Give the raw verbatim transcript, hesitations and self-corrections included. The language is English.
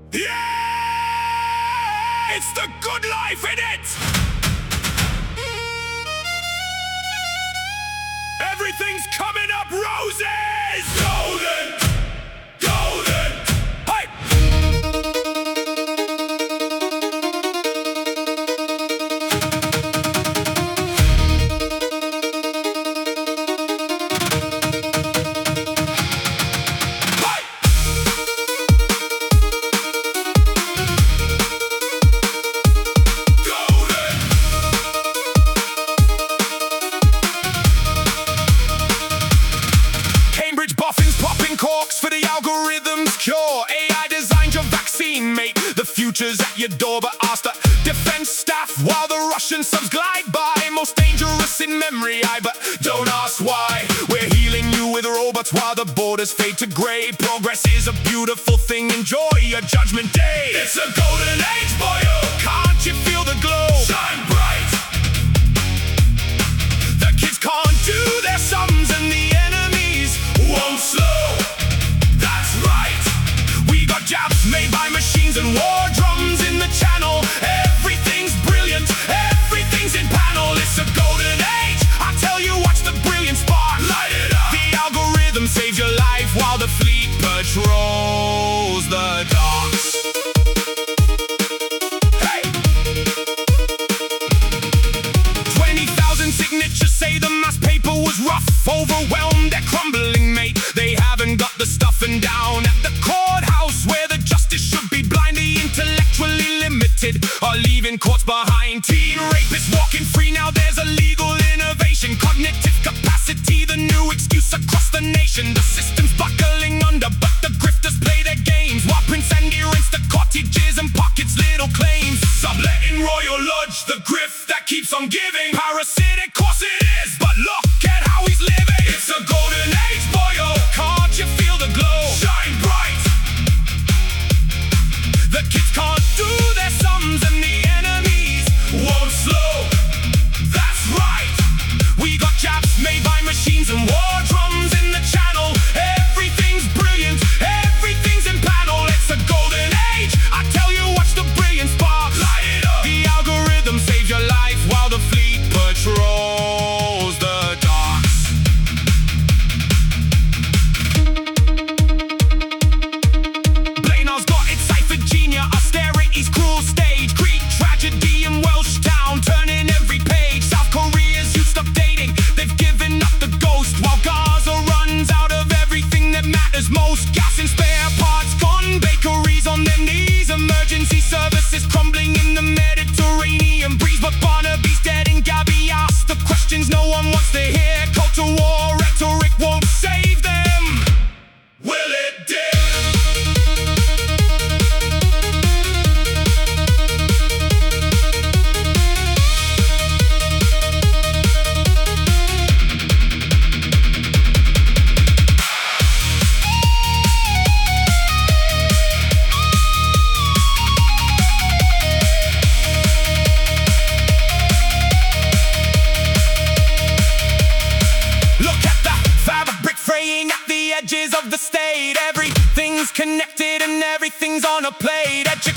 Yeah! It's the good life in it! Everything's coming up roses! Golden! Golden! Hey! Corks for the algorithm's cure. A I designed your vaccine, mate. The future's at your door, but ask the defense staff while the Russian subs glide by. Most dangerous in memory, I but don't ask why. We're healing you with robots while the borders fade to grey. Progress is a beautiful thing, enjoy your judgment day. It's a golden age, boyo. Can't you feel the glow? Shine bright. The kids can't do their sums and the enemies won't slow. Jabs made by machines and war drums in the channel. Everything's brilliant, everything's in panel. It's a golden age, I tell you, watch the brilliant spark. Light it up. The algorithm saves your life while the fleet patrols the docks. Hey! twenty thousand signatures say the mass paper was rough. Overwhelmed, they're crumbling, mate. They haven't got the stuffing down at the courthouse where the justice should be blind. The intellectually limited are leaving courts behind. Teen rapists walking free, now there's a legal innovation. Cognitive capacity, the new excuse across the nation. The system's buckling under, but the grifters play their games. While Prince Andy rents the cottages and pockets little claims. Subletting Royal Lodge, the grift that keeps on giving. Parasitic, course it is, but look at how he's living. It's a golden age, boyo. Can't you feel the glow? Shine bright. The kids can't do their sums and the enemies won't slow. That's right. We got jabs made by machines and war drums in the channel. Everything's brilliant, everything's in panel. It's a golden age, I tell you, watch the brilliant spark. Light it up. The algorithm saves your life while the fleet patrols the docks. Blainar's got its cipher genius, austerity's cruel stage. Greek tragedy in Welsh town, turning every page. South Korea's used updating, they've given up the ghost. While Gaza runs out of everything that matters most. Gas and spare parts gone, bakeries on their knees. Emergency services crumbling in the Mediterranean breeze. But Barnaby's dead and Gabby asked the questions no one wants to hear. Culture war rhetoric won't save them. Will it dare? Edges of the state, everything's connected and everything's on a plate. Education